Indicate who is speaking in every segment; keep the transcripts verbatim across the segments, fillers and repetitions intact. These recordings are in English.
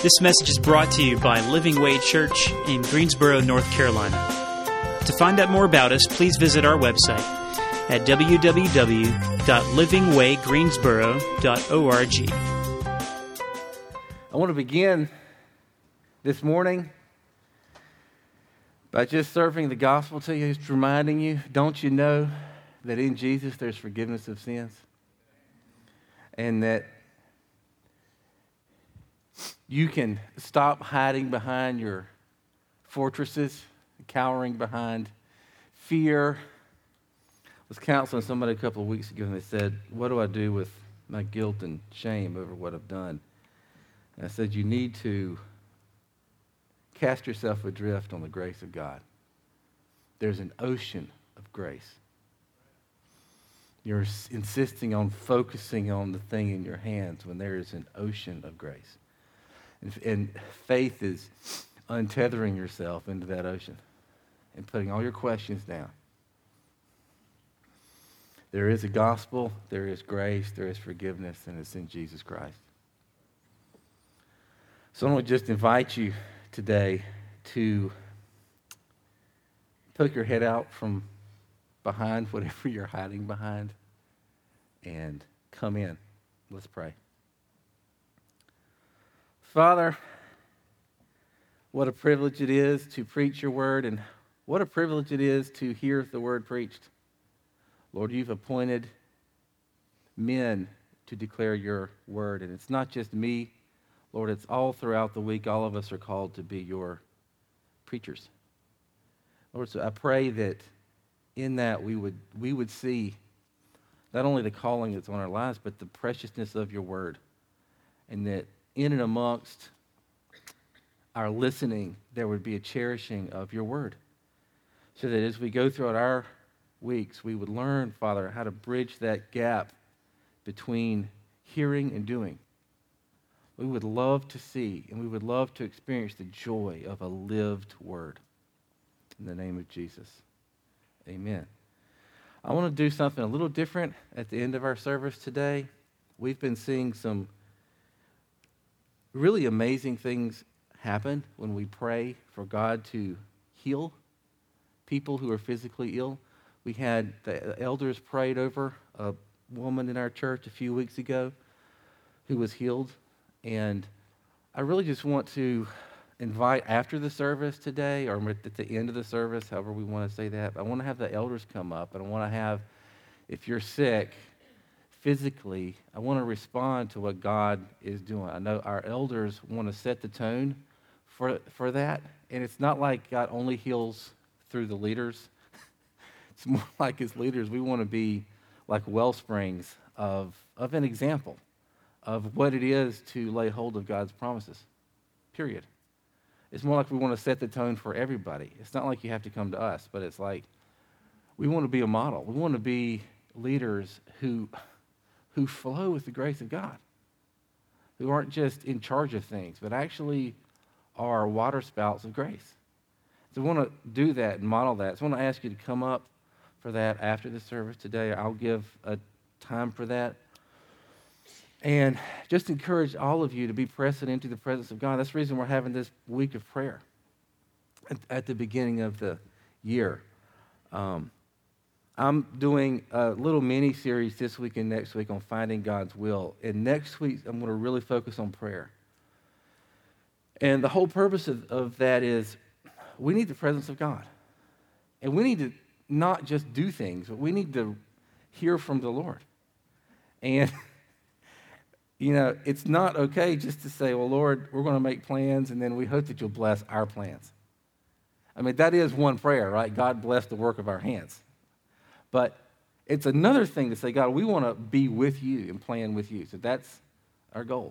Speaker 1: This message is brought to you by Living Way Church in Greensboro, North Carolina. To find out more about us, please visit our website at w w w dot living way greensboro dot org.
Speaker 2: I want to begin this morning by just serving the gospel to you, just reminding you, don't you know that in Jesus there's forgiveness of sins? And that you can stop hiding behind your fortresses, cowering behind fear. I was counseling somebody a couple of weeks ago, and they said, what do I do with my guilt and shame over what I've done? And I said, you need to cast yourself adrift on the grace of God. There's an ocean of grace. You're insisting on focusing on the thing in your hands when there is an ocean of grace. And, and faith is untethering yourself into that ocean and putting all your questions down. There is a gospel, there is grace, there is forgiveness, and it's in Jesus Christ. So I want to just invite you today to poke your head out from behind whatever you're hiding behind and come in. Let's pray. Father, what a privilege it is to preach your word, and what a privilege it is to hear the word preached. Lord, you've appointed men to declare your word, and it's not just me. Lord, it's all throughout the week. All of us are called to be your preachers. Lord, so I pray that in that we would we would see not only the calling that's on our lives, but the preciousness of your word, and that in and amongst our listening, there would be a cherishing of your word, so that as we go throughout our weeks, we would learn, Father, how to bridge that gap between hearing and doing. We would love to see, and we would love to experience the joy of a lived word. In the name of Jesus, amen. I want to do something a little different at the end of our service today. We've been seeing some really amazing things happen when we pray for God to heal people who are physically ill. We had the elders prayed over a woman in our church a few weeks ago who was healed. And I really just want to invite after the service today, or at the end of the service, however we want to say that, I want to have the elders come up, and I want to have, if you're sick physically, I want to respond to what God is doing. I know our elders want to set the tone for, for that, and it's not like God only heals through the leaders. It's more like as leaders, we want to be like well springs of, of an example of what it is to lay hold of God's promises, period. It's more like we want to set the tone for everybody. It's not like you have to come to us, but it's like we want to be a model. We want to be leaders who, who flow with the grace of God, who aren't just in charge of things, but actually are water spouts of grace. So we want to do that and model that. So I want to ask you to come up for that after the service today. I'll give a time for that. And just encourage all of you to be pressing into the presence of God. That's the reason we're having this week of prayer at, at the beginning of the year. Um, I'm doing a little mini-series this week and next week on finding God's will. And next week, I'm going to really focus on prayer. And the whole purpose of, of that is we need the presence of God. And we need to not just do things, but we need to hear from the Lord. And you know, it's not okay just to say, well, Lord, we're going to make plans, and then we hope that you'll bless our plans. I mean, that is one prayer, right? God bless the work of our hands. But it's another thing to say, God, we want to be with you and plan with you. So that's our goal.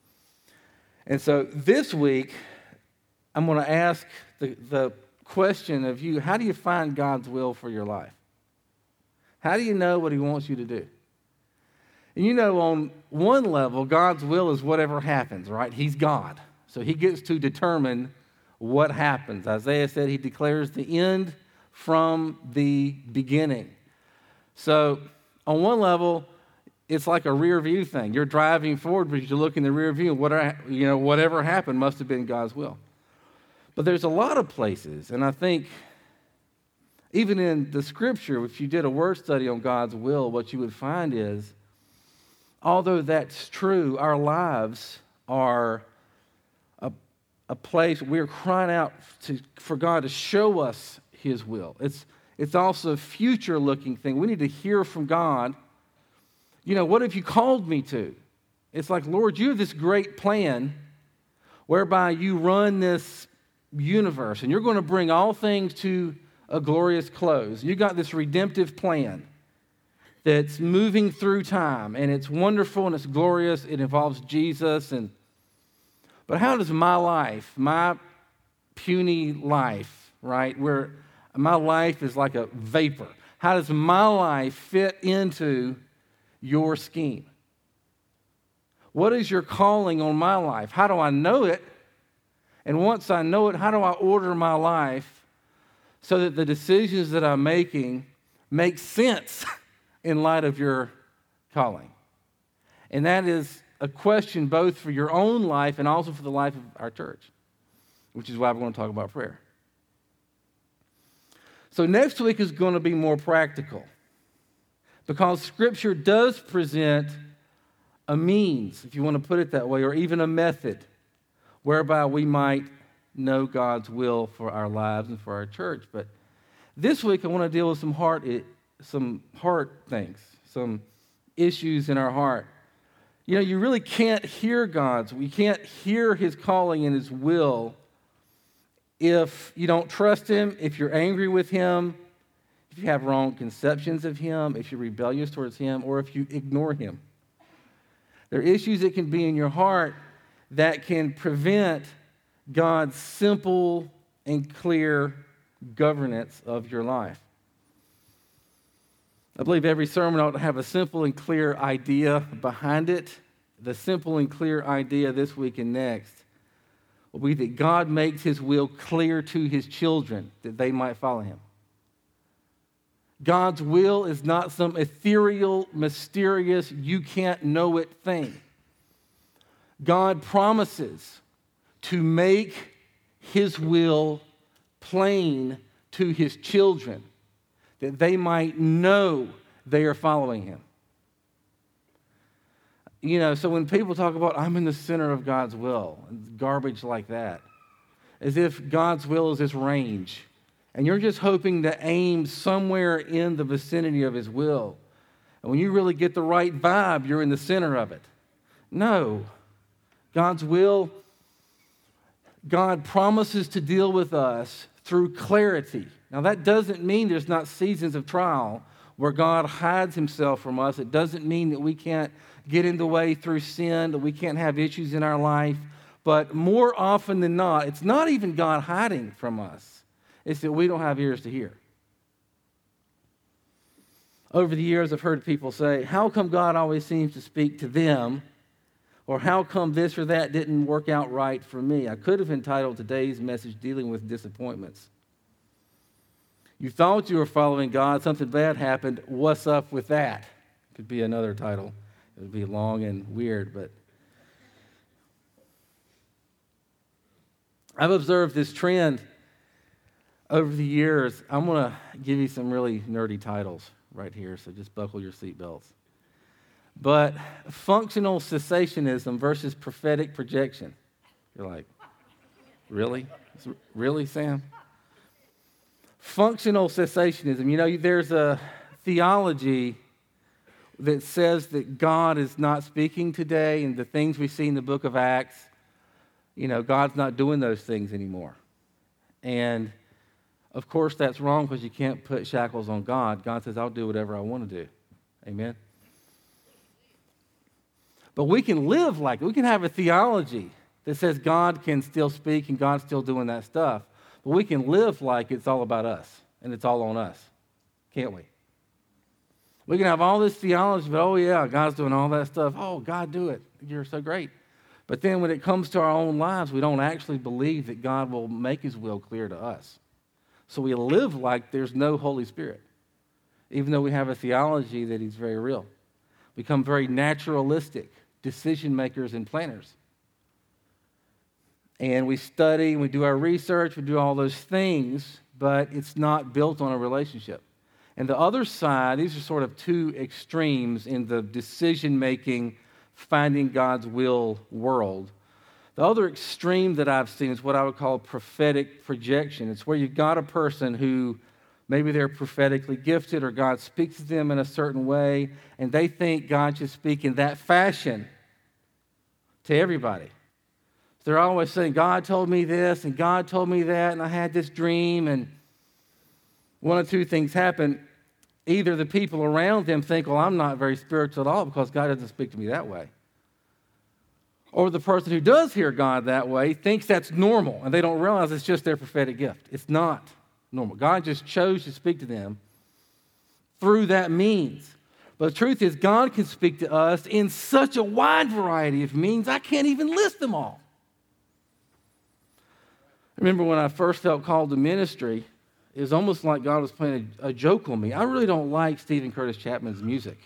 Speaker 2: And so this week, I'm going to ask the, the question of you, how do you find God's will for your life? How do you know what he wants you to do? And you know, on one level, God's will is whatever happens, right? He's God. So he gets to determine what happens. Isaiah said he declares the end from the beginning. So on one level, it's like a rear view thing. You're driving forward, but you look in the rear view, and whatever, you know, whatever happened must have been God's will. But there's a lot of places, and I think even in the Scripture, if you did a word study on God's will, what you would find is, although that's true, our lives are a, a place we're crying out to, for God to show us His will. It's, it's also a future-looking thing. We need to hear from God. You know, what have you called me to? It's like, Lord, you have this great plan whereby you run this universe, and you're going to bring all things to a glorious close. You got this redemptive plan that's moving through time, and it's wonderful and it's glorious. It involves Jesus, and but how does my life, my puny life, right, where my life is like a vapor, how does my life fit into your scheme? What is your calling on my life? How do I know it? And once I know it, how do I order my life so that the decisions that I'm making make sense in light of your calling? And that is a question both for your own life and also for the life of our church, which is why we're going to talk about prayer. So next week is going to be more practical because Scripture does present a means, if you want to put it that way, or even a method whereby we might know God's will for our lives and for our church. But this week I want to deal with some heart, some heart things, some issues in our heart. You know, you really can't hear God's, we can't hear His calling and His will if you don't trust Him, if you're angry with Him, if you have wrong conceptions of Him, if you're rebellious towards Him, or if you ignore Him. There are issues that can be in your heart that can prevent God's simple and clear governance of your life. I believe every sermon ought to have a simple and clear idea behind it. The simple and clear idea this week and next will be that God makes His will clear to His children that they might follow Him. God's will is not some ethereal, mysterious, you can't know it thing. God promises to make His will plain to His children that they might know they are following Him. You know, so when people talk about, I'm in the center of God's will, garbage like that, as if God's will is this range, and you're just hoping to aim somewhere in the vicinity of His will. And when you really get the right vibe, you're in the center of it. No. God's will, God promises to deal with us through clarity. Now, that doesn't mean there's not seasons of trial where God hides Himself from us. It doesn't mean that we can't get in the way through sin, that we can't have issues in our life. But more often than not, it's not even God hiding from us. It's that we don't have ears to hear. Over the years, I've heard people say, how come God always seems to speak to them? Or how come this or that didn't work out right for me? I could have entitled today's message, Dealing with Disappointments. You thought you were following God, something bad happened, what's up with that? Could be another title. It would be long and weird, but I've observed this trend over the years. I'm going to give you some really nerdy titles right here, so just buckle your seatbelts. But functional cessationism versus prophetic projection. You're like, really? Really, Sam? Functional cessationism. You know, there's a theology that says that God is not speaking today, and the things we see in the book of Acts, you know, God's not doing those things anymore. And, of course, that's wrong because you can't put shackles on God. God says, I'll do whatever I want to do. Amen? But we can live like it. We can have a theology that says God can still speak and God's still doing that stuff. But we can live like it's all about us and it's all on us. Can't we? We can have all this theology, but oh yeah, God's doing all that stuff. Oh, God, do it. You're so great. But then when it comes to our own lives, we don't actually believe that God will make His will clear to us. So we live like there's no Holy Spirit, even though we have a theology that He's very real. become very naturalistic decision makers and planners. And we study, and we do our research, we do all those things, but it's not built on a relationship. And the other side, these are sort of two extremes in the decision-making, finding God's will world. The other extreme that I've seen is what I would call prophetic projection. It's where you've got a person who maybe they're prophetically gifted or God speaks to them in a certain way, and they think God should speak in that fashion to everybody. They're always saying, God told me this, and God told me that, and I had this dream, and one of two things happen. Either the people around them think, well, I'm not very spiritual at all because God doesn't speak to me that way. Or the person who does hear God that way thinks that's normal, and they don't realize it's just their prophetic gift. It's not normal. God just chose to speak to them through that means. But the truth is, God can speak to us in such a wide variety of means, I can't even list them all. I remember when I first felt called to ministry, it was almost like God was playing a, a joke on me. I really don't like Stephen Curtis Chapman's music.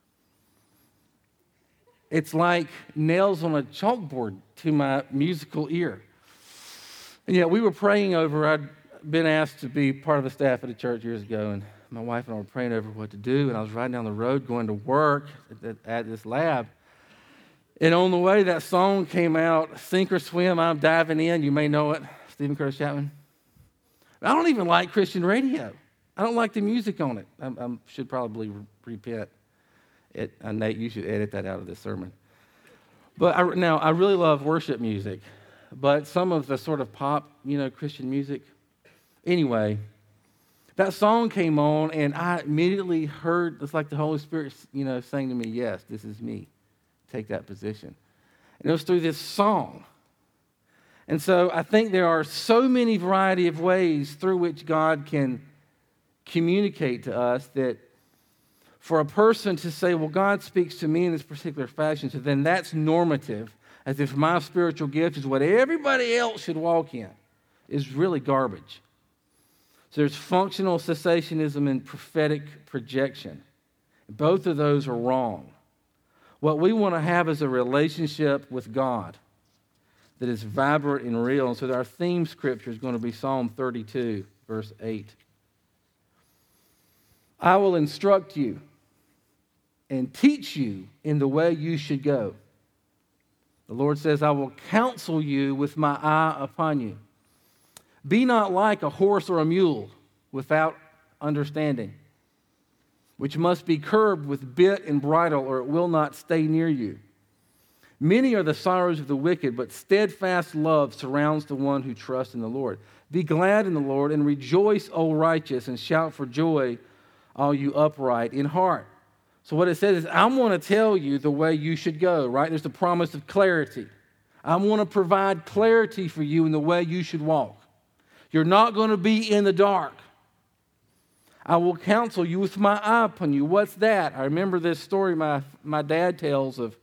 Speaker 2: It's like nails on a chalkboard to my musical ear. And yet we were praying over, I'd been asked to be part of the staff at a church years ago, and my wife and I were praying over what to do, and I was riding down the road going to work at, at this lab. And on the way, that song came out, Sink or Swim, I'm Diving In. You may know it, Stephen Curtis Chapman. I don't even like Christian radio. I don't like the music on it. I, I should probably re- repent. It, uh, Nate, you should edit that out of this sermon. But I, now, I really love worship music, but some of the sort of pop, you know, Christian music. Anyway, that song came on, and I immediately heard, it's like the Holy Spirit, you know, saying to me, yes, this is me. Take that position. And it was through this song. And so I think there are so many variety of ways through which God can communicate to us that for a person to say, well, God speaks to me in this particular fashion, so then that's normative, as if my spiritual gift is what everybody else should walk in, is really garbage. So there's functional cessationism and prophetic projection. Both of those are wrong. What we want to have is a relationship with God that is vibrant and real. And so our theme scripture is going to be Psalm thirty-two, verse eight. I will instruct you and teach you in the way you should go. The Lord says, I will counsel you with my eye upon you. Be not like a horse or a mule without understanding, which must be curbed with bit and bridle, or it will not stay near you. Many are the sorrows of the wicked, but steadfast love surrounds the one who trusts in the Lord. Be glad in the Lord and rejoice, O righteous, and shout for joy, all you upright in heart. So what it says is, I want to tell you the way you should go, right? There's the promise of clarity. I want to provide clarity for you in the way you should walk. You're not going to be in the dark. I will counsel you with my eye upon you. What's that? I remember this story my, my dad tells of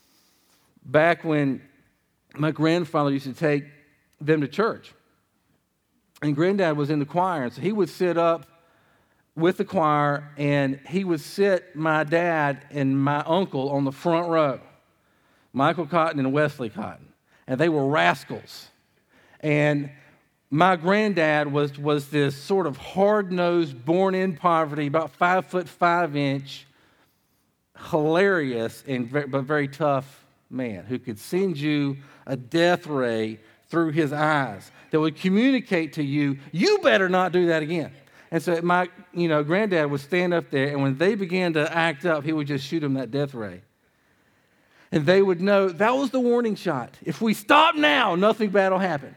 Speaker 2: back when my grandfather used to take them to church. And Granddad was in the choir, and so he would sit up with the choir, and he would sit my dad and my uncle on the front row, Michael Cotton and Wesley Cotton. And they were rascals. And my granddad was, was this sort of hard-nosed, born in poverty, about five foot five inch, hilarious and very, but very tough man who could send you a death ray through his eyes that would communicate to you, you better not do that again. And so my, you know, granddad would stand up there, and when they began to act up, he would just shoot them that death ray. And they would know that was the warning shot. If we stop now, nothing bad will happen.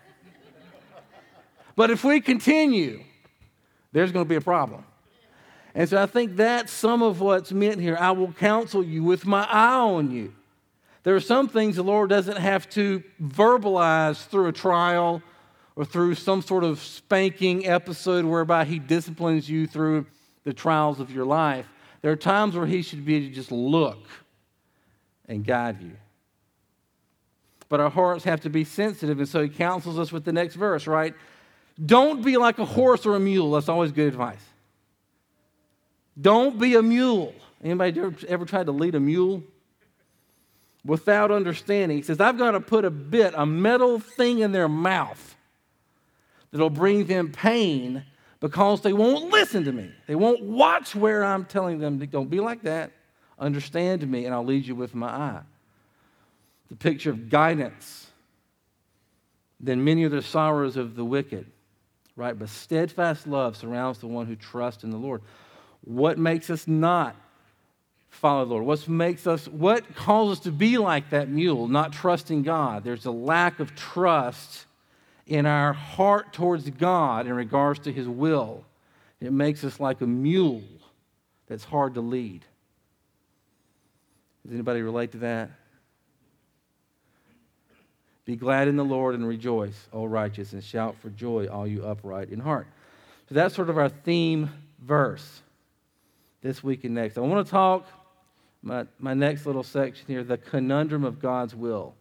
Speaker 2: But if we continue, there's going to be a problem. And so I think that's some of what's meant here. I will counsel you with my eye on you. There are some things the Lord doesn't have to verbalize through a trial or through some sort of spanking episode whereby He disciplines you through the trials of your life. There are times where He should be to just look and guide you. But our hearts have to be sensitive, and so He counsels us with the next verse, right? Don't be like a horse or a mule. That's always good advice. Don't be a mule. Anybody ever, ever tried to lead a mule? Without understanding. He says, I've got to put a bit, a metal thing in their mouth that'll bring them pain because they won't listen to me. They won't watch where I'm telling them to don't be like that. Understand me, and I'll lead you with my eye. The picture of guidance. Then many are the sorrows of the wicked, right? But steadfast love surrounds the one who trusts in the Lord. What makes us not follow the Lord? What makes us, what causes us to be like that mule, not trusting God? There's a lack of trust in our heart towards God in regards to His will. It makes us like a mule that's hard to lead. Does anybody relate to that? Be glad in the Lord and rejoice, O righteous, and shout for joy, all you upright in heart. So that's sort of our theme verse this week and next. I want to talk, my, my next little section here, the conundrum of God's will.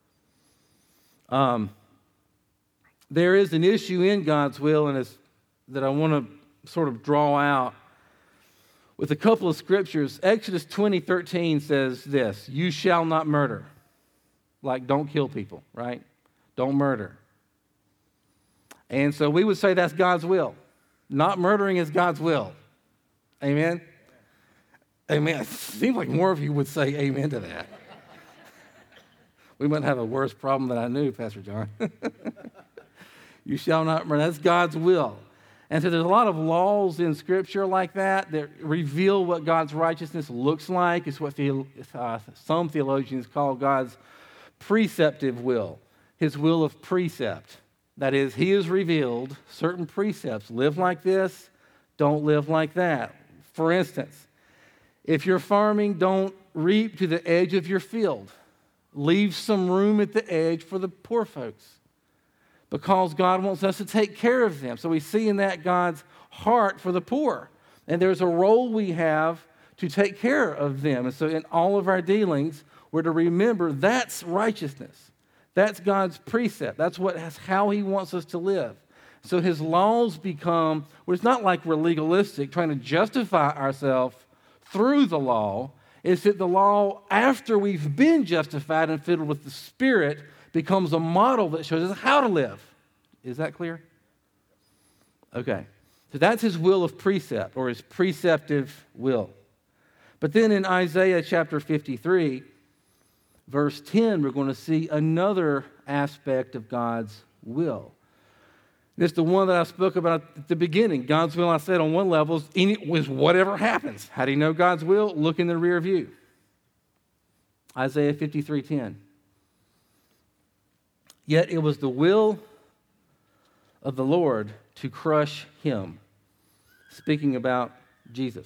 Speaker 2: Um, there is an issue in God's will and it's, that I want to sort of draw out with a couple of scriptures. Exodus twenty thirteen says this, you shall not murder. Like, don't kill people, right? Don't murder. And so we would say that's God's will. Not murdering is God's will. Amen? Amen. It seems like more of you would say amen to that. We might have a worse problem than I knew, Pastor John. You shall not murder. That's God's will. And so there's a lot of laws in Scripture like that that reveal what God's righteousness looks like. It's what the, uh, some theologians call God's preceptive will, His will of precept. That is, He has revealed certain precepts. Live like this, don't live like that. For instance, if you're farming, don't reap to the edge of your field. Leave some room at the edge for the poor folks, because God wants us to take care of them. So we see in that God's heart for the poor. And there's a role we have to take care of them. And so in all of our dealings, we're to remember that's righteousness. That's God's precept. That's what that's how He wants us to live. So His laws become, well, it's not like we're legalistic, trying to justify ourselves through the law. It's that the law, after we've been justified and filled with the Spirit, becomes a model that shows us how to live. Is that clear? Okay. So that's His will of precept, or His preceptive will. But then in Isaiah chapter fifty-three, verse ten, we're going to see another aspect of God's will. It's the one that I spoke about at the beginning. God's will, I said, on one level, is, is whatever happens. How do you know God's will? Look in the rear view. Isaiah fifty-three ten. Yet it was the will of the Lord to crush him. Speaking about Jesus.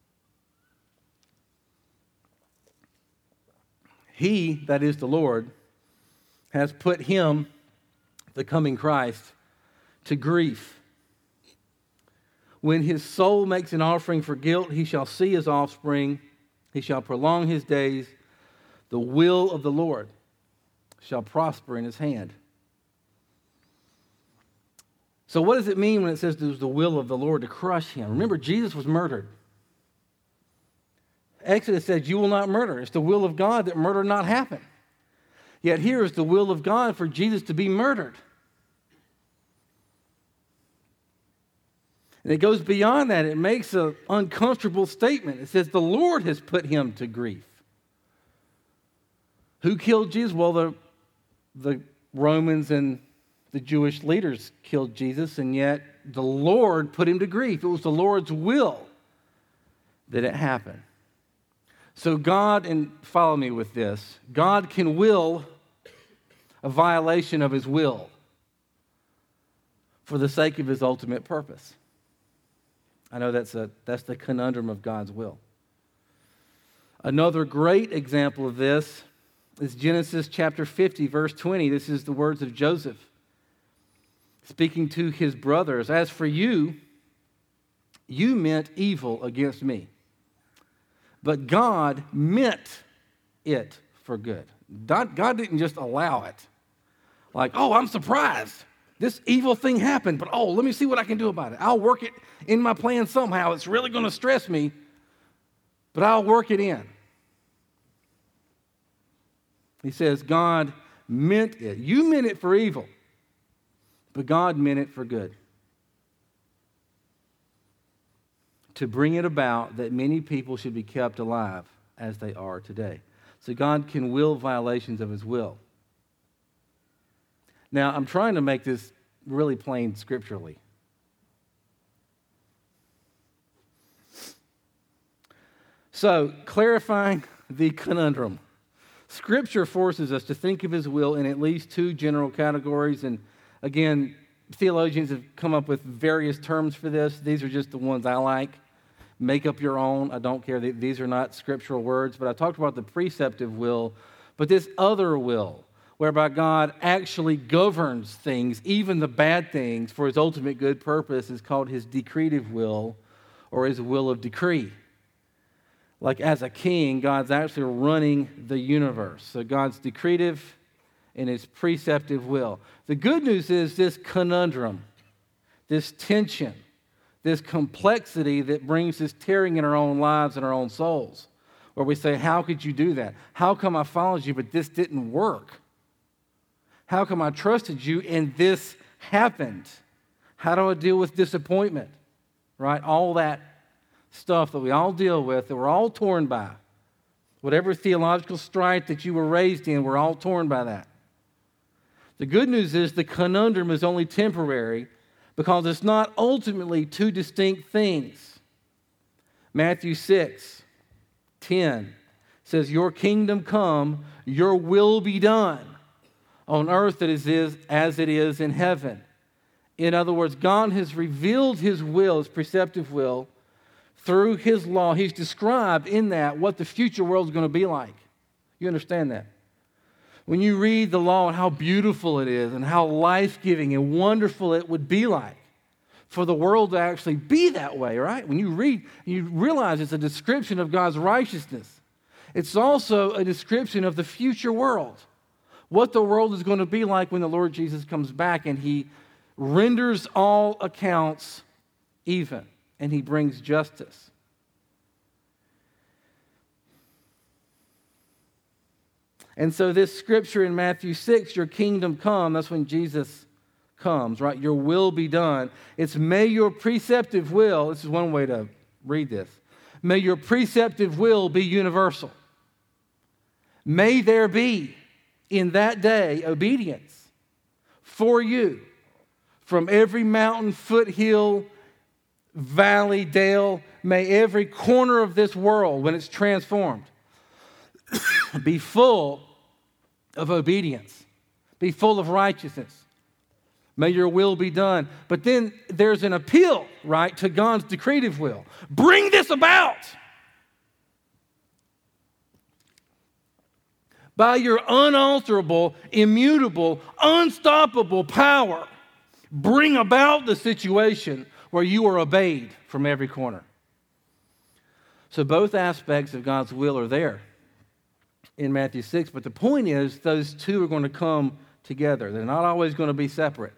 Speaker 2: He, that is the Lord, has put him, the coming Christ, to grief. When his soul makes an offering for guilt, he shall see his offspring. He shall prolong his days. The will of the Lord shall prosper in his hand. So what does it mean when it says it was the will of the Lord to crush him? Remember, Jesus was murdered. Exodus says, you will not murder. It's the will of God that murder not happen. Yet here is the will of God for Jesus to be murdered. And it goes beyond that. It makes an uncomfortable statement. It says the Lord has put him to grief. Who killed Jesus? Well, the, the Romans and the Jewish leaders killed Jesus, and yet the Lord put him to grief. It was the Lord's will that it happened. So God, and follow me with this, God can will a violation of his will for the sake of his ultimate purpose. I know that's a that's the conundrum of God's will. Another great example of this is Genesis chapter fifty, verse twenty. This is the words of Joseph speaking to his brothers. As for you, you meant evil against me, but God meant it for good. God, God didn't just allow it. Like, oh, I'm surprised. This evil thing happened, but oh, let me see what I can do about it. I'll work it in my plan somehow. It's really going to stress me. but I'll work it in. He says, God meant it. You meant it for evil, but God meant it for good. To bring it about that many people should be kept alive as they are today. So God can will violations of his will. Now, I'm trying to make this really plain scripturally. So, clarifying the conundrum. Scripture forces us to think of his will in at least two general categories. And again, theologians have come up with various terms for this. These are just the ones I like. Make up your own. I don't care. These are not scriptural words. But I talked about the preceptive will. But this other will, whereby God actually governs things, even the bad things, for his ultimate good purpose, is called his decretive will, or his will of decree. Like as a king, God's actually running the universe. So God's decretive and his preceptive will. The good news is this conundrum, this tension, this complexity that brings this tearing in our own lives and our own souls, where we say, how could you do that? How come I followed you, but this didn't work? How come I trusted you and this happened? How do I deal with disappointment? Right? All that stuff that we all deal with, that we're all torn by. Whatever theological strife that you were raised in, we're all torn by that. The good news is the conundrum is only temporary because it's not ultimately two distinct things. Matthew six ten says, your kingdom come, your will be done on earth that is, is as it is in heaven. In other words, God has revealed his will, his preceptive will, through his law. He's described in that what the future world is going to be like. You understand that? When you read the law and how beautiful it is and how life-giving and wonderful it would be like for the world to actually be that way, right? When you read, you realize it's a description of God's righteousness. It's also a description of the future world. What the world is going to be like when the Lord Jesus comes back and he renders all accounts even and he brings justice. And so this scripture in Matthew six, your kingdom come, that's when Jesus comes, right? Your will be done. It's may your preceptive will, this is one way to read this, may your preceptive will be universal. May there be in that day obedience for you from every mountain, foothill, valley, dale. May every corner of this world, when it's transformed, be full of obedience, be full of righteousness. May your will be done. But then there's an appeal, right, to God's decretive will. Bring this about. By your unalterable, immutable, unstoppable power, bring about the situation where you are obeyed from every corner. So both aspects of God's will are there in Matthew six, but the point is those two are going to come together. They're not always going to be separate.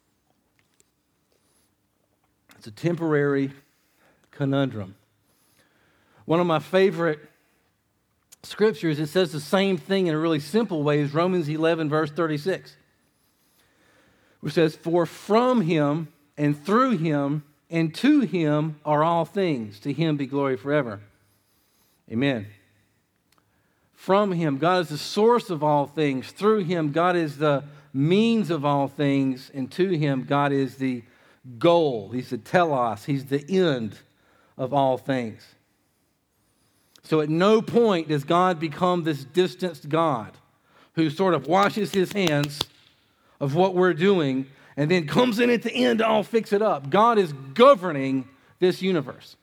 Speaker 2: It's a temporary conundrum. One of my favorite scriptures, it says the same thing in a really simple way, is Romans eleven, verse thirty-six, which says, for from him and through him and to him are all things. To him be glory forever. Amen. From him, God is the source of all things. Through him, God is the means of all things. And to him, God is the goal. He's the telos. He's the end of all things. So at no point does God become this distanced God who sort of washes his hands of what we're doing and then comes in at the end to all fix it up. God is governing this universe.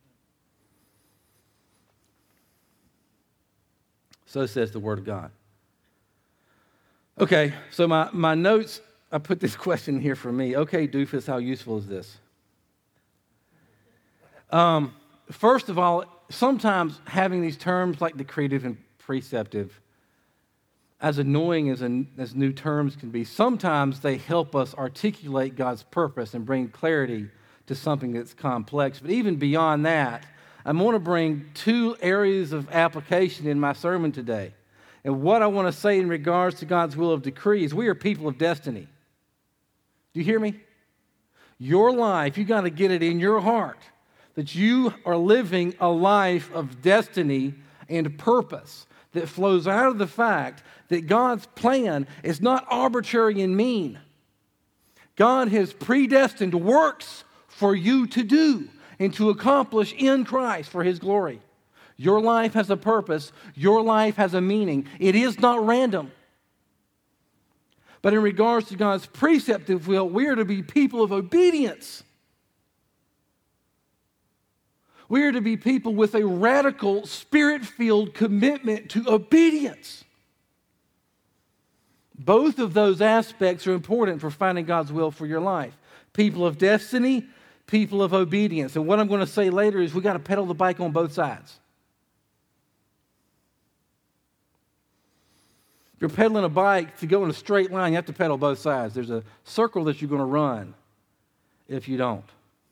Speaker 2: So says the Word of God. Okay, so my, my notes, I put this question here for me. Okay, doofus, how useful is this? Um, first of all, sometimes having these terms like decretive and preceptive, as annoying as, a, as new terms can be, sometimes they help us articulate God's purpose and bring clarity to something that's complex. But even beyond that, I'm going to bring two areas of application in my sermon today. And what I want to say in regards to God's will of decree is we are people of destiny. Do you hear me? Your life, you got to get it in your heart that you are living a life of destiny and purpose that flows out of the fact that God's plan is not arbitrary and mean. God has predestined works for you to do and to accomplish in Christ for His glory. Your life has a purpose. Your life has a meaning. It is not random. But in regards to God's preceptive will, we are to be people of obedience. We are to be people with a radical, spirit-filled commitment to obedience. Both of those aspects are important for finding God's will for your life. People of destiny, people of obedience. And what I'm going to say later is we got to pedal the bike on both sides. If you're pedaling a bike to go in a straight line, you have to pedal both sides. There's a circle that you're going to run if you don't.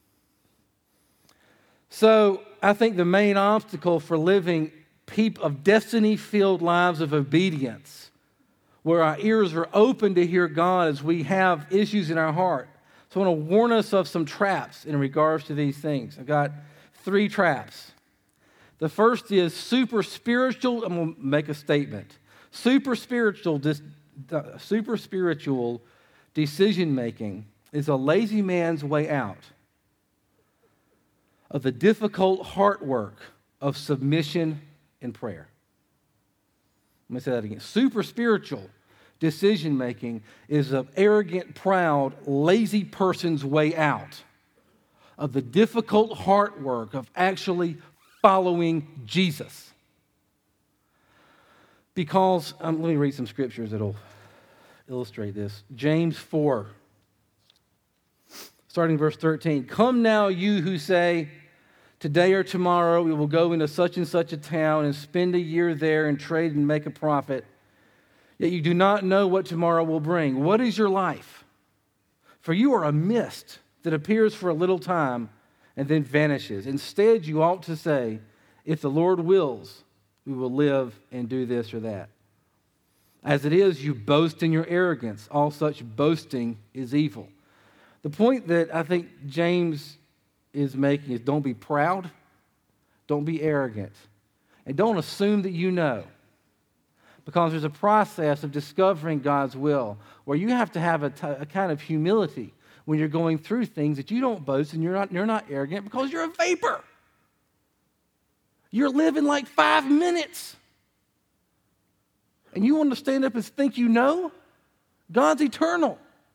Speaker 2: So I think the main obstacle for living people of destiny-filled lives of obedience, where our ears are open to hear God as we have issues in our heart. So I want to warn us of some traps in regards to these things. I've got three traps. The first is super spiritual. I'm going to make a statement. Super spiritual, dis, uh, super spiritual decision making is a lazy man's way out of the difficult heart work of submission and prayer. Let me say that again. Super spiritual decision-making is an arrogant, proud, lazy person's way out of the difficult heart work of actually following Jesus. Because, um, let me read some scriptures that will illustrate this. James four, starting verse thirteen. Come now, you who say, today or tomorrow we will go into such and such a town and spend a year there and trade and make a profit. Yet you do not know what tomorrow will bring. What is your life? For you are a mist that appears for a little time and then vanishes. Instead, you ought to say, if the Lord wills, we will live and do this or that. As it is, you boast in your arrogance. All such boasting is evil. The point that I think James is making is don't be proud, don't be arrogant, and don't assume that you know. Because there's a process of discovering God's will where you have to have a, t- a kind of humility when you're going through things that you don't boast and you're not, you're not arrogant because you're a vapor. You're living like five minutes. And you want to stand up and think you know? God's eternal.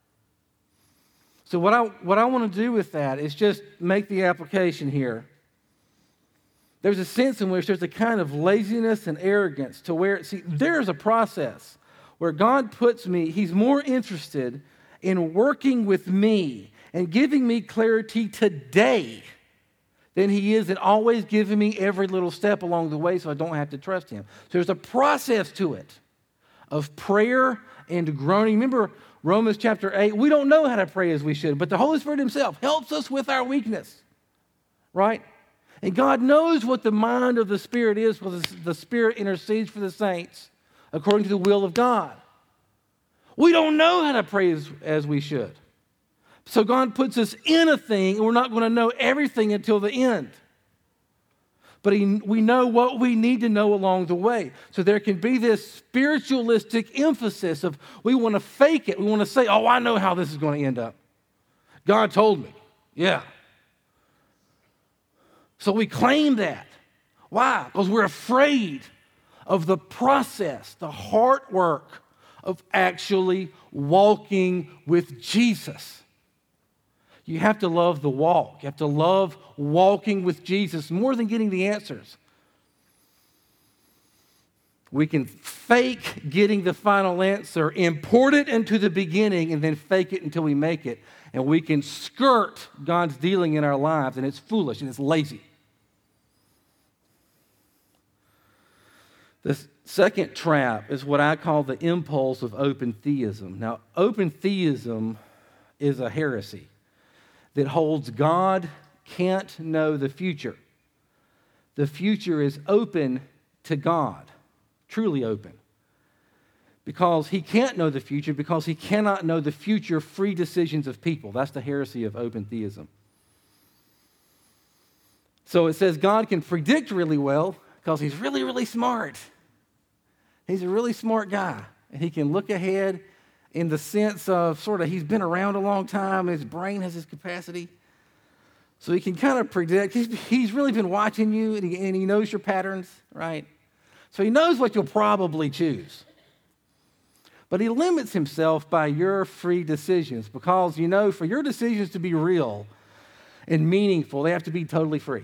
Speaker 2: So what I what I want to do with that is just make the application here. There's a sense in which there's a kind of laziness and arrogance to where, see, there's a process where God puts me, He's more interested in working with me and giving me clarity today than He is in always giving me every little step along the way so I don't have to trust Him. So there's a process to it of prayer and groaning. Remember Romans chapter eight, we don't know how to pray as we should, but the Holy Spirit Himself helps us with our weakness, right? And God knows what the mind of the Spirit is because the Spirit intercedes for the saints according to the will of God. We don't know how to pray as, as we should. So God puts us in a thing, and we're not going to know everything until the end. But he, we know what we need to know along the way. So there can be this spiritualistic emphasis of we want to fake it. We want to say, oh, I know how this is going to end up. God told me. Yeah. So we claim that. Why? Because we're afraid of the process, the heart work of actually walking with Jesus. You have to love the walk. You have to love walking with Jesus more than getting the answers. We can fake getting the final answer, import it into the beginning, and then fake it until we make it. And we can skirt God's dealing in our lives, and it's foolish and it's lazy. The second trap is what I call the impulse of open theism. Now, open theism is a heresy that holds God can't know the future. the future is open to God, truly open. Because he can't know the future, because he cannot know the future free decisions of people. That's the heresy of open theism. So it says God can predict really well because he's really, really smart. He's a really smart guy. And he can look ahead in the sense of sort of he's been around a long time. His brain has his capacity. So he can kind of predict. He's, he's really been watching you, and he, and he knows your patterns, right? So he knows what you'll probably choose. But he limits himself by your free decisions because, you know, for your decisions to be real and meaningful, they have to be totally free.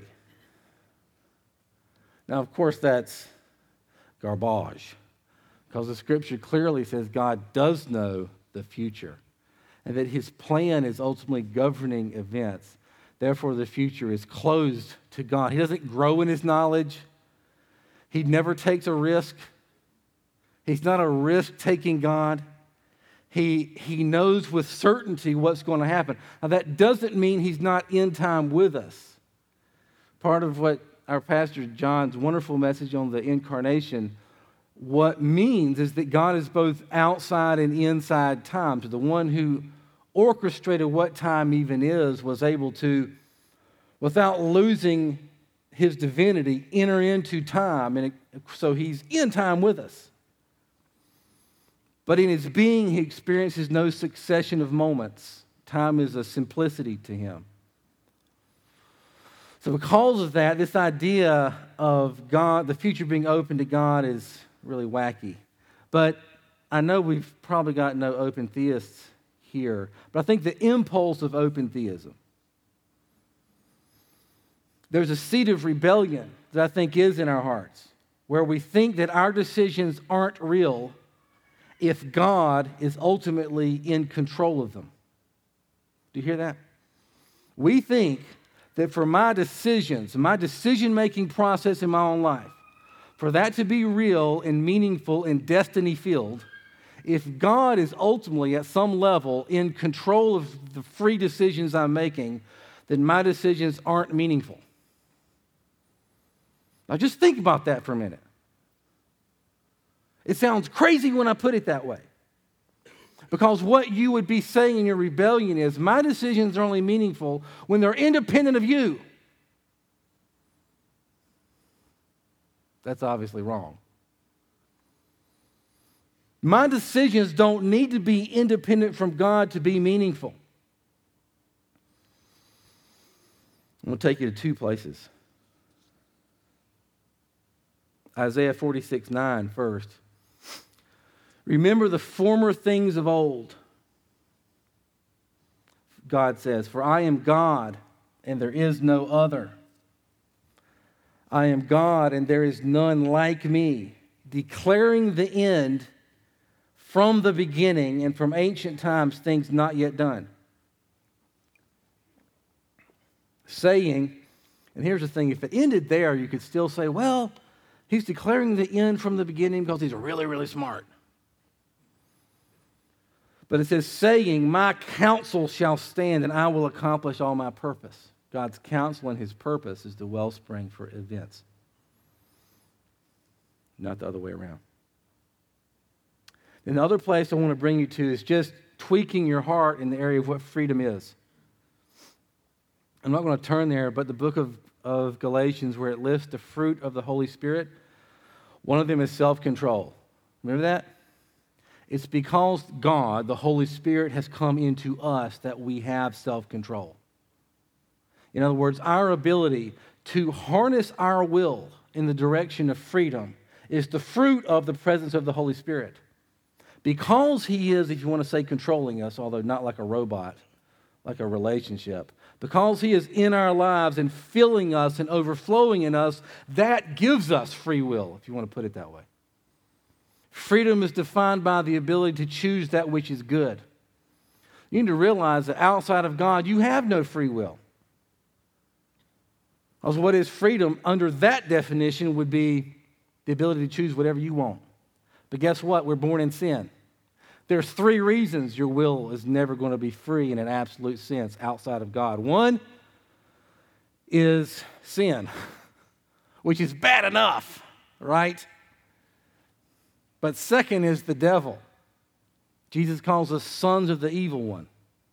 Speaker 2: Now, of course, that's garbage because the Scripture clearly says God does know the future and that his plan is ultimately governing events. Therefore, the future is closed to God. He doesn't grow in his knowledge. He never takes a risk. He's not a risk-taking God. He, he knows with certainty what's going to happen. Now, that doesn't mean he's not in time with us. Part of what our pastor John's wonderful message on the incarnation, what means is that God is both outside and inside time. So the one who orchestrated what time even is was able to, without losing his divinity, enter into time. And it, so he's in time with us. But in his being, he experiences no succession of moments. Time is a simplicity to him. So because of that, this idea of God, the future being open to God, is really wacky. But I know we've probably got no open theists here. But I think the impulse of open theism, there's a seed of rebellion that I think is in our hearts, where we think that our decisions aren't real if God is ultimately in control of them. Do you hear that? We think that for my decisions, my decision-making process in my own life, for that to be real and meaningful and destiny-filled, if God is ultimately at some level in control of the free decisions I'm making, then my decisions aren't meaningful. Now just think about that for a minute. It sounds crazy when I put it that way. Because what you would be saying in your rebellion is, my decisions are only meaningful when they're independent of you. That's obviously wrong. My decisions don't need to be independent from God to be meaningful. I'm going to take you to two places. Isaiah forty-six nine first. Remember the former things of old. God says, for I am God and there is no other. I am God and there is none like me, declaring the end from the beginning and from ancient times, things not yet done. Saying, and here's the thing, if it ended there, you could still say, well, he's declaring the end from the beginning because he's really, really smart. But it says, saying, my counsel shall stand and I will accomplish all my purpose. God's counsel and his purpose is the wellspring for events. Not the other way around. And the other place I want to bring you to is just tweaking your heart in the area of what freedom is. I'm not going to turn there, but the book of, of Galatians, where it lists the fruit of the Holy Spirit, one of them is self-control. Remember that? It's because God, the Holy Spirit, has come into us that we have self-control. In other words, our ability to harness our will in the direction of freedom is the fruit of the presence of the Holy Spirit. Because he is, if you want to say, controlling us, although not like a robot, like a relationship. Because he is in our lives and filling us and overflowing in us, that gives us free will, if you want to put it that way. Freedom is defined by the ability to choose that which is good. You need to realize that outside of God, you have no free will. Because what is freedom under that definition would be the ability to choose whatever you want. But guess what? We're born in sin. There's three reasons your will is never going to be free in an absolute sense outside of God. One is sin. which is bad enough, right? But second is the devil. Jesus calls us sons of the evil one.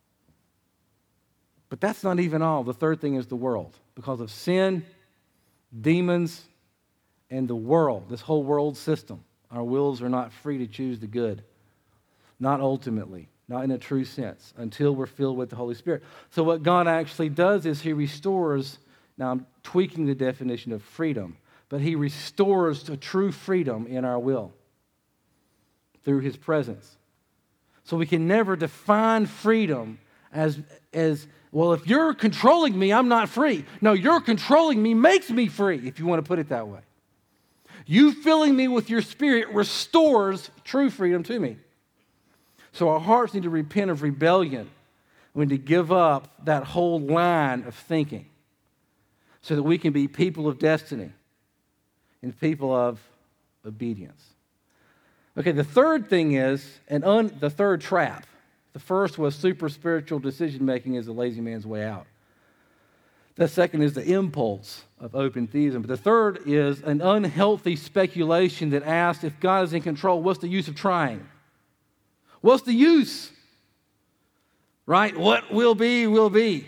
Speaker 2: But that's not even all. The third thing is the world. Because of sin, demons, and the world, this whole world system, our wills are not free to choose the good. Not ultimately, not in a true sense, until we're filled with the Holy Spirit. So what God actually does is he restores, now I'm tweaking the definition of freedom, but he restores a true freedom in our will through his presence. So we can never define freedom as, as well, if you're controlling me, I'm not free. No, you're controlling me makes me free, if you want to put it that way. You filling me with your Spirit restores true freedom to me. So our hearts need to repent of rebellion. We need to give up that whole line of thinking so that we can be people of destiny and people of obedience. Okay, the third thing is, and un, the third trap. The first was super spiritual decision making is the lazy man's way out. The second is the impulse of open theism. But the third is an unhealthy speculation that asks, if God is in control, what's the use of trying? What's the use? Right? What will be, will be.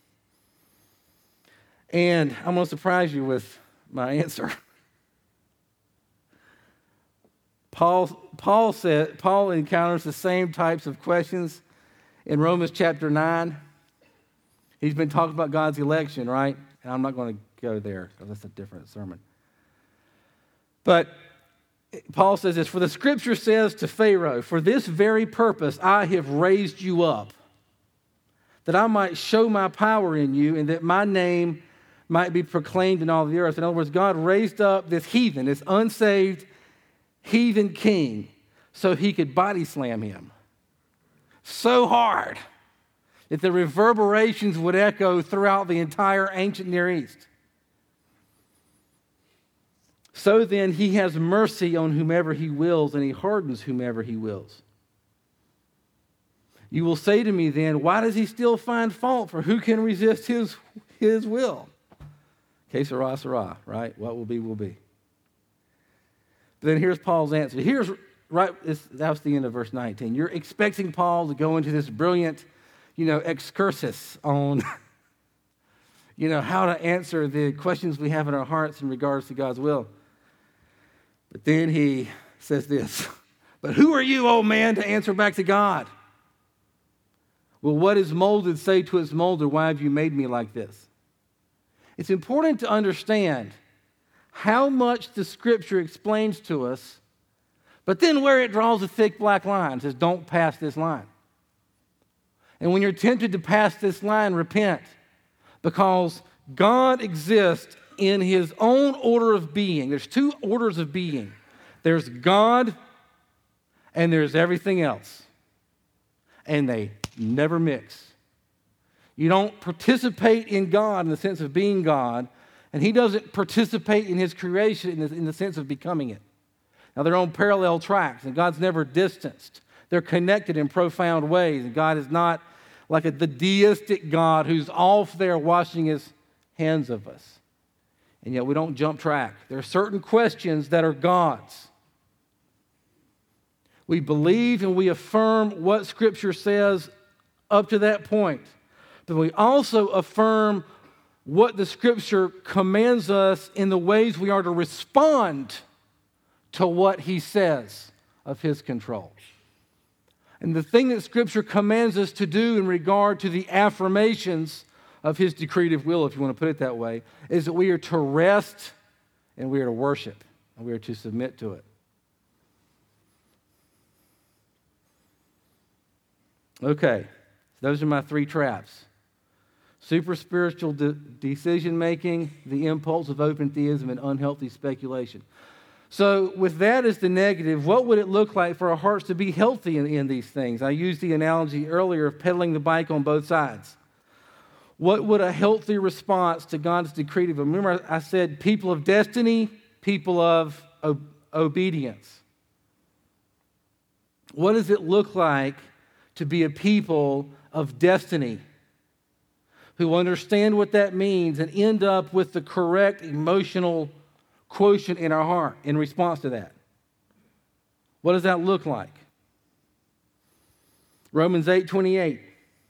Speaker 2: And I'm going to surprise you with my answer. Paul, Paul said, Paul encounters the same types of questions in Romans chapter nine. He's been talking about God's election, right? And I'm not going to go there because that's a different sermon. But Paul says this, for the scripture says to Pharaoh, for this very purpose I have raised you up, that I might show my power in you and that my name might be proclaimed in all the earth. In other words, God raised up this heathen, this unsaved heathen king, so he could body slam him so hard that the reverberations would echo throughout the entire ancient Near East. So then he has mercy on whomever he wills, and he hardens whomever he wills. You will say to me then, why does he still find fault? For who can resist his, his will? Que sera, sera, right? What will be, will be. But then here's Paul's answer. Here's right. This, that was the end of verse nineteen. You're expecting Paul to go into this brilliant, you know, excursus on, you know, how to answer the questions we have in our hearts in regards to God's will. But then he says this, but who are you, old man, to answer back to God? Will what is molded say to its molder, why have you made me like this? It's important to understand how much the Scripture explains to us, but then where it draws a thick black line, says don't pass this line. And when you're tempted to pass this line, repent, because God exists in his own order of being. There's two orders of being. There's God and there's everything else. And they never mix. You don't participate in God in the sense of being God, and he doesn't participate in his creation in the, in the sense of becoming it. Now, they're on parallel tracks, and God's never distanced. They're connected in profound ways, and God is not like a, the deistic God who's off there washing his hands of us. And yet we don't jump track. There are certain questions that are God's. We believe and we affirm what Scripture says up to that point. But we also affirm what the Scripture commands us in the ways we are to respond to what he says of his control. And the thing that Scripture commands us to do in regard to the affirmations of his decretive will, if you want to put it that way, is that we are to rest and we are to worship and we are to submit to it. Okay, those are my three traps. Super spiritual de- decision making, the impulse of open theism, and unhealthy speculation. So with that as the negative, what would it look like for our hearts to be healthy in, in these things? I used the analogy earlier of pedaling the bike on both sides. What would a healthy response to God's decretive? Remember I said people of destiny, people of o- obedience. What does it look like to be a people of destiny who understand what that means and end up with the correct emotional quotient in our heart in response to that? What does that look like? Romans eight twenty-eight.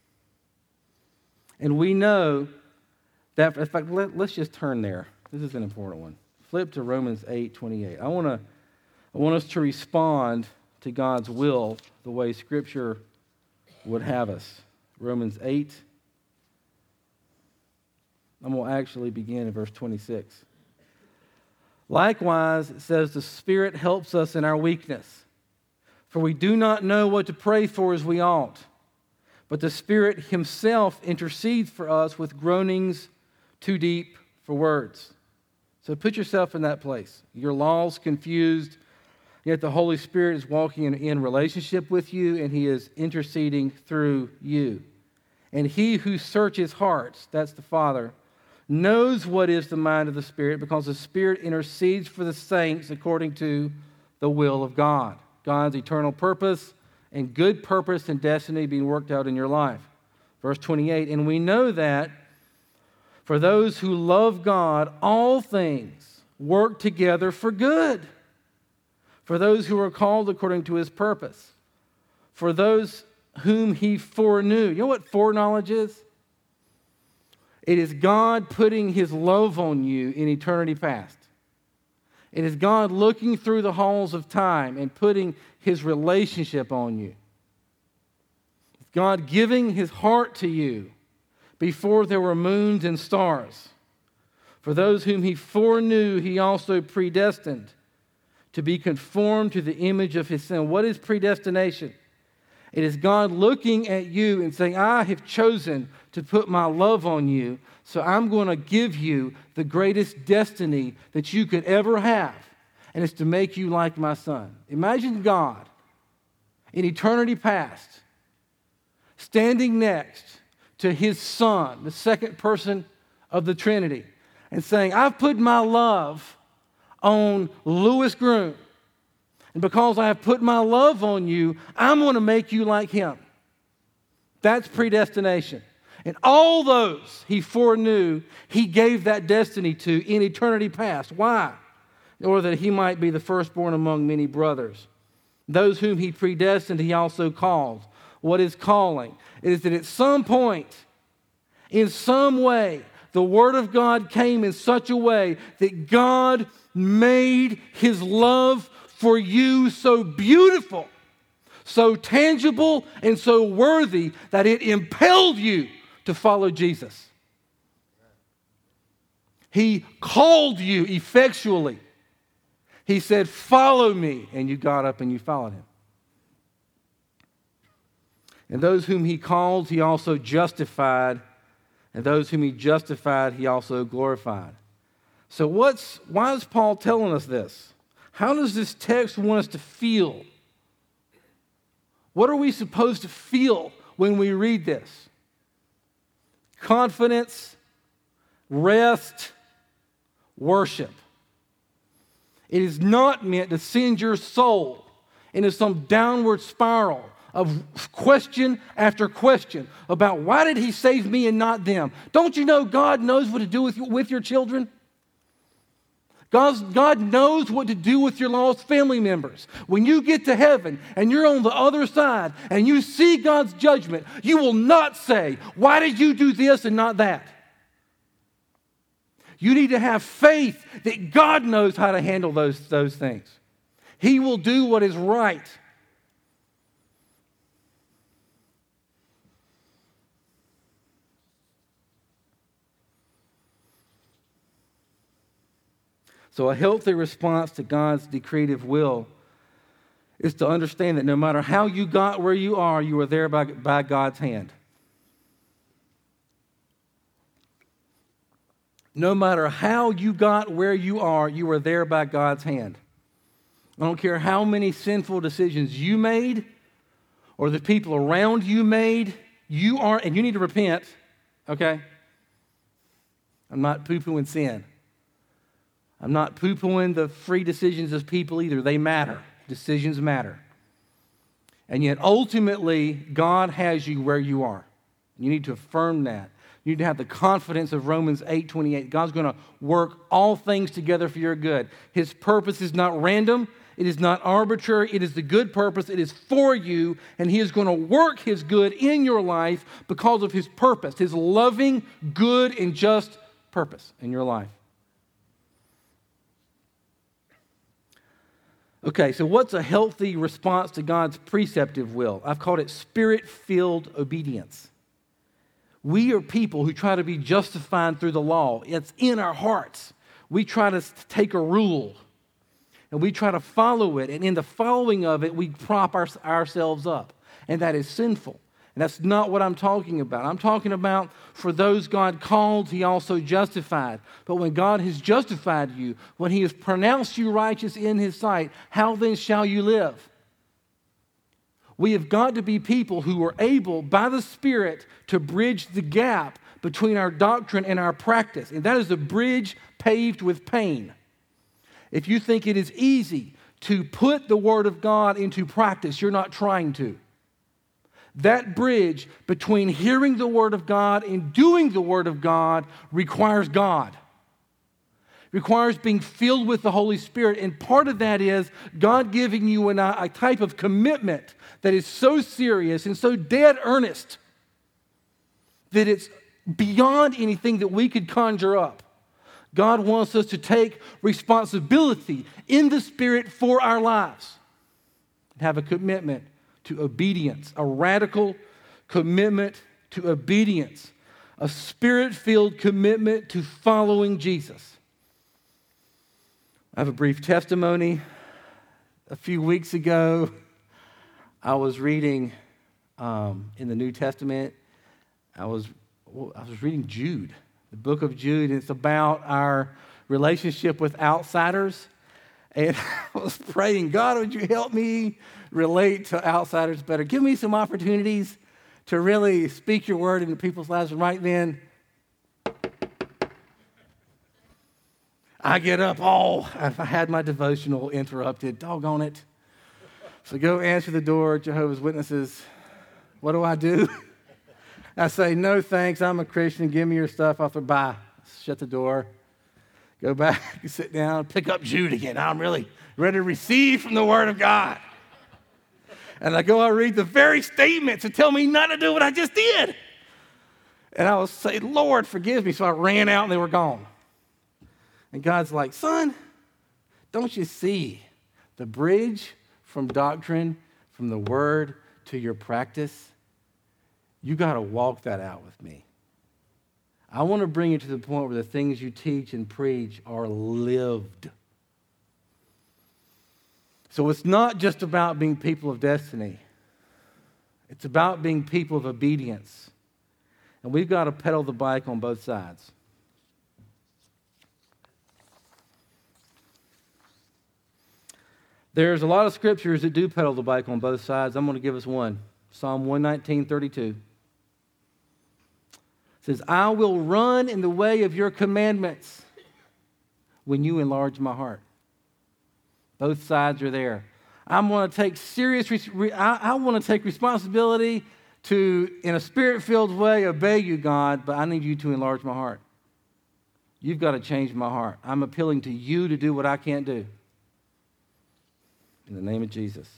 Speaker 2: And we know that, in fact, let, let's just turn there. This is an important one. Flip to Romans eight twenty-eight. I want to, I want us to respond to God's will the way Scripture would have us. Romans eight. I'm going to actually begin in verse twenty-six. Likewise, it says, the Spirit helps us in our weakness. For we do not know what to pray for as we ought. But the Spirit Himself intercedes for us with groanings too deep for words. So put yourself in that place. Your law's confused, yet the Holy Spirit is walking in, in relationship with you, and He is interceding through you. And He who searches hearts, that's the Father, knows what is the mind of the Spirit, because the Spirit intercedes for the saints according to the will of God. God's eternal purpose and good purpose and destiny being worked out in your life. Verse twenty-eight, and we know that for those who love God, all things work together for good. For those who are called according to His purpose. For those whom He foreknew. You know what foreknowledge is? It is God putting His love on you in eternity past. It is God looking through the halls of time and putting His relationship on you. It's God giving His heart to you before there were moons and stars. For those whom He foreknew, He also predestined to be conformed to the image of His Son. What is predestination? It is God looking at you and saying, I have chosen to put my love on you, so I'm going to give you the greatest destiny that you could ever have, and it's to make you like my Son. Imagine God in eternity past standing next to His Son, the second person of the Trinity, and saying, I've put my love on Lewis Groom. And because I have put my love on you, I'm going to make you like Him. That's predestination. And all those He foreknew, He gave that destiny to in eternity past. Why? In order that He might be the firstborn among many brothers. Those whom He predestined, He also called. What is calling? It is that at some point, in some way, the Word of God came in such a way that God made His love for you so beautiful, so tangible, and so worthy that it impelled you to follow Jesus. He called you effectually. He said, follow me, and you got up and you followed Him. And those whom He called, He also justified, and those whom He justified, He also glorified. So what's why is Paul telling us this? How does this text want us to feel? What are we supposed to feel when we read this? Confidence, rest, worship. It is not meant to send your soul into some downward spiral of question after question about why did He save me and not them? Don't you know God knows what to do with, you, with your children? God, God knows what to do with your lost family members. When you get to heaven and you're on the other side and you see God's judgment, you will not say, why did you do this and not that? You need to have faith that God knows how to handle those, those things. He will do what is right. So a healthy response to God's decretive will is to understand that no matter how you got where you are, you are there by, by God's hand. No matter how you got where you are, you are there by God's hand. I don't care how many sinful decisions you made or the people around you made, you are, and you need to repent, okay? I'm not poo-pooing sin. I'm not poo-pooing the free decisions of people either. They matter. Decisions matter. And yet, ultimately, God has you where you are. You need to affirm that. You You need to have the confidence of Romans eight twenty-eight. God's going to work all things together for your good. His purpose is not random. It is not arbitrary. It is the good purpose. It is for you, and He is going to work His good in your life because of His purpose, His loving, good, and just purpose in your life. Okay, so what's a healthy response to God's preceptive will? I've called it spirit-filled obedience. We are people who try to be justified through the law. It's in our hearts. We try to take a rule, and we try to follow it, and in the following of it, we prop our, ourselves up, and that is sinful. And that's not what I'm talking about. I'm talking about for those God called, He also justified. But when God has justified you, when He has pronounced you righteous in His sight, how then shall you live? We have got to be people who are able, by the Spirit, to bridge the gap between our doctrine and our practice. And that is a bridge paved with pain. If you think it is easy to put the Word of God into practice, you're not trying to. That bridge between hearing the Word of God and doing the Word of God requires God. Requires being filled with the Holy Spirit. And part of that is God giving you an, a type of commitment that is so serious and so dead earnest that it's beyond anything that we could conjure up. God wants us to take responsibility in the Spirit for our lives and have a commitment to obedience, a radical commitment to obedience, a Spirit-filled commitment to following Jesus. I have a brief testimony. A few weeks ago, I was reading um, in the New Testament. I was I was reading Jude, the book of Jude, and it's about our relationship with outsiders. And I was praying, God, would you help me relate to outsiders better? Give me some opportunities to really speak your word into people's lives. And right then, I get up all, I had my devotional interrupted, doggone it. So go answer the door, Jehovah's Witnesses. What do I do? I say, no thanks, I'm a Christian, give me your stuff. I'll say, bye. Shut the door. Go back, sit down, pick up Jude again. Now I'm really ready to receive from the Word of God. And I go, I read the very statements that tell me not to do what I just did. And I was saying, Lord, forgive me. So I ran out and they were gone. And God's like, son, don't you see the bridge from doctrine, from the Word to your practice? You got to walk that out with me. I want to bring you to the point where the things you teach and preach are lived. So it's not just about being people of destiny. It's about being people of obedience. And we've got to pedal the bike on both sides. There's a lot of scriptures that do pedal the bike on both sides. I'm going to give us one. Psalm one nineteen, thirty-two. It says, I will run in the way of your commandments when you enlarge my heart. Both sides are there. I'm going to take serious, I, I want to take responsibility to, in a spirit-filled way, obey you, God, but I need you to enlarge my heart. You've got to change my heart. I'm appealing to you to do what I can't do. In the name of Jesus.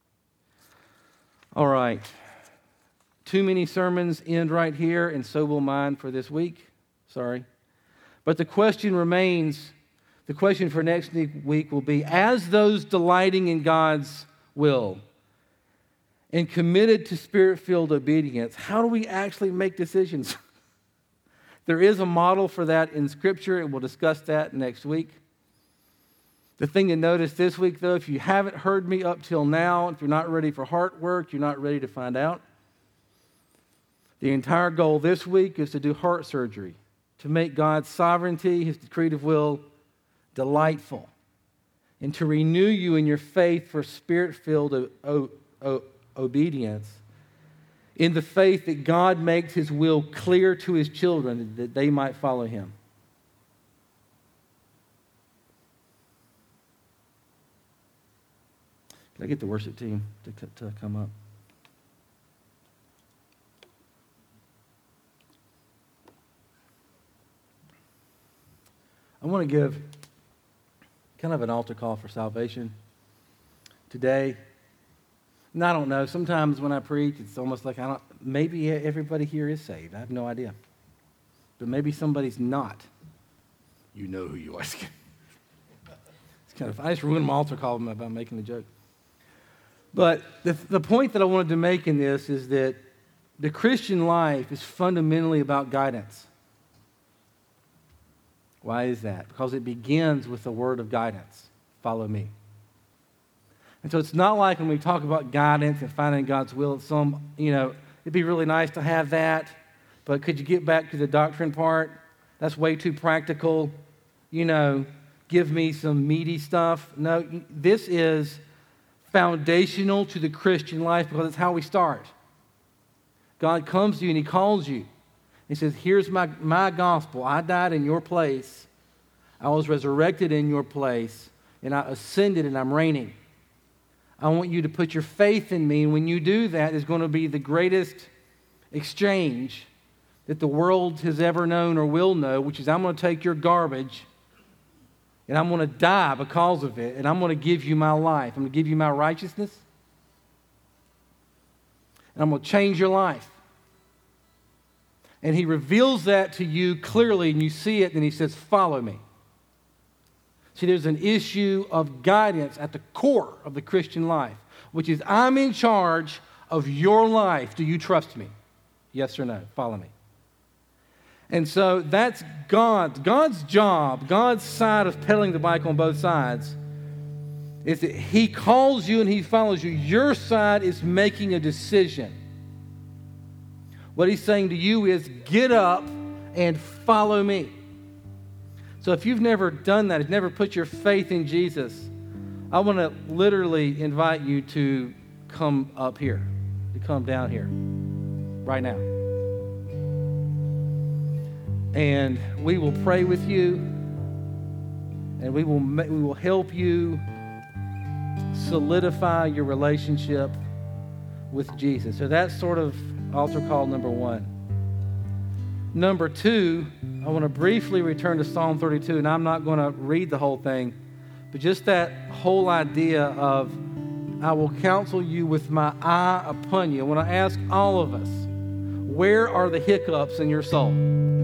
Speaker 2: All right. Too many sermons end right here, and so will mine for this week. Sorry. But the question remains, the question for next week will be, as those delighting in God's will and committed to Spirit-filled obedience, how do we actually make decisions? There is a model for that in Scripture, and we'll discuss that next week. The thing to notice this week, though, if you haven't heard me up till now, if you're not ready for heart work, you're not ready to find out, the entire goal this week is to do heart surgery, to make God's sovereignty, His decretive will, delightful, and to renew you in your faith for Spirit-filled o- o- o- obedience, in the faith that God makes His will clear to His children, that they might follow Him. Can I get the worship team to, to come up? I want to give kind of an altar call for salvation today. And I don't know, sometimes when I preach, it's almost like I don't, maybe everybody here is saved. I have no idea. But maybe somebody's not. You know who you are. It's kind of, I just ruined my altar call by making a joke. But the, the point that I wanted to make in this is that the Christian life is fundamentally about guidance. Why is that? Because it begins with the word of guidance. Follow me. And so it's not like when we talk about guidance and finding God's will, it's some, you know, it'd be really nice to have that, but could you get back to the doctrine part? That's way too practical. You know, give me some meaty stuff. No, this is foundational to the Christian life because it's how we start. God comes to you and he calls you. He says, here's my, my gospel. I died in your place. I was resurrected in your place. And I ascended and I'm reigning. I want you to put your faith in me. And when you do that, it's going to be the greatest exchange that the world has ever known or will know, which is I'm going to take your garbage and I'm going to die because of it. And I'm going to give you my life. I'm going to give you my righteousness. And I'm going to change your life. And he reveals that to you clearly, and you see it, and he says, follow me. See, there's an issue of guidance at the core of the Christian life, which is I'm in charge of your life. Do you trust me? Yes or no? Follow me. And so that's God. God's job, God's side of pedaling the bike on both sides, is that he calls you and he follows you. Your side is making a decision. What he's saying to you is, get up and follow me. So if you've never done that, if you've never put your faith in Jesus, I want to literally invite you to come up here, to come down here right now. And we will pray with you, and we will, we will help you solidify your relationship with Jesus. So that's sort of altar call number one. Number two, I want to briefly return to Psalm thirty-two, and I'm not going to read the whole thing, but just that whole idea of I will counsel you with my eye upon you. I want to ask all of us, where are the hiccups in your soul?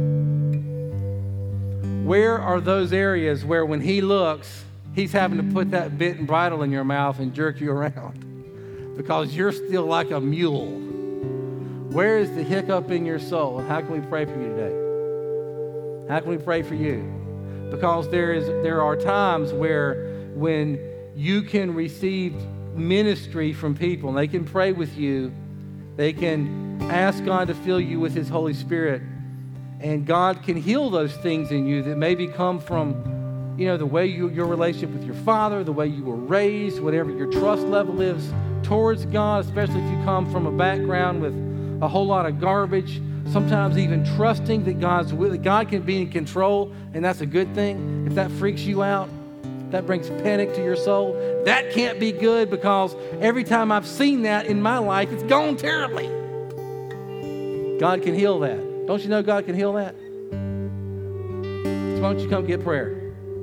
Speaker 2: Where are those areas where when he looks, he's having to put that bit and bridle in your mouth and jerk you around because you're still like a mule? Where is the hiccup in your soul? And how can we pray for you today? How can we pray for you? Because there is there are times where when you can receive ministry from people, and they can pray with you, they can ask God to fill you with his Holy Spirit, and God can heal those things in you that maybe come from, you know, the way you, your relationship with your father, the way you were raised, whatever your trust level is towards God, especially if you come from a background with a whole lot of garbage, sometimes even trusting that God's will, that God can be in control, and that's a good thing. If that freaks you out, that brings panic to your soul, that can't be good, because every time I've seen that in my life, it's gone terribly. God can heal that. Don't you know God can heal that? So why don't you come get prayer?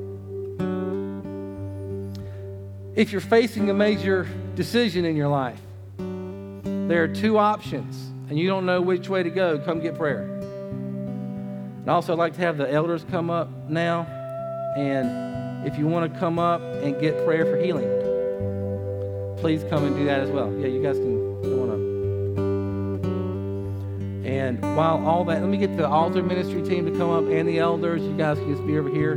Speaker 2: If you're facing a major decision in your life, there are two options, and you don't know which way to go, come get prayer. And also, I'd like to have the elders come up now, and if you want to come up and get prayer for healing, please come and do that as well. Yeah, you guys can come on up. And while all that, let me get the altar ministry team to come up and the elders. You guys can just be over here.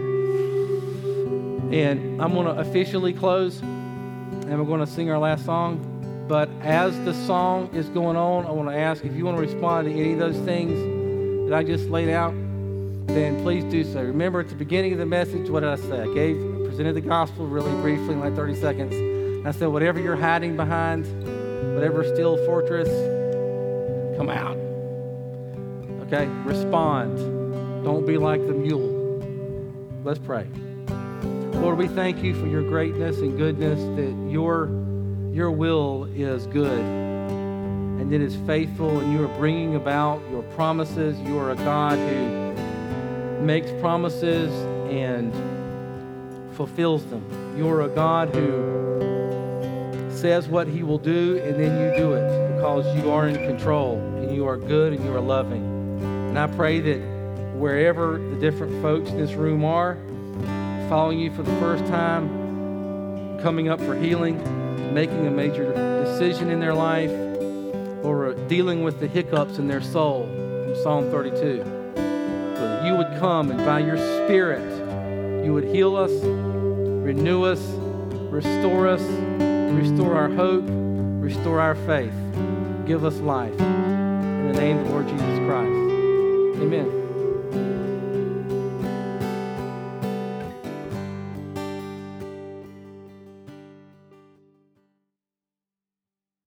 Speaker 2: And I'm going to officially close, and we're going to sing our last song. But as the song is going on, I want to ask if you want to respond to any of those things that I just laid out, then please do so. Remember, at the beginning of the message, what did I say? I gave, presented the gospel really briefly in like thirty seconds. I said, whatever you're hiding behind, whatever still fortress, come out. Okay? Respond. Don't be like the mule. Let's pray. Lord, we thank you for your greatness and goodness, that your Your will is good, and it is faithful, and you are bringing about your promises. You are a God who makes promises and fulfills them. You're a God who says what he will do, and then you do it because you are in control, and you are good, and you are loving. And I pray that wherever the different folks in this room are, following you for the first time, coming up for healing, making a major decision in their life, or dealing with the hiccups in their soul from Psalm thirty-two, that you would come and by your Spirit, you would heal us, renew us, restore us, restore our hope, restore our faith, give us life. In the name of the Lord Jesus Christ. Amen.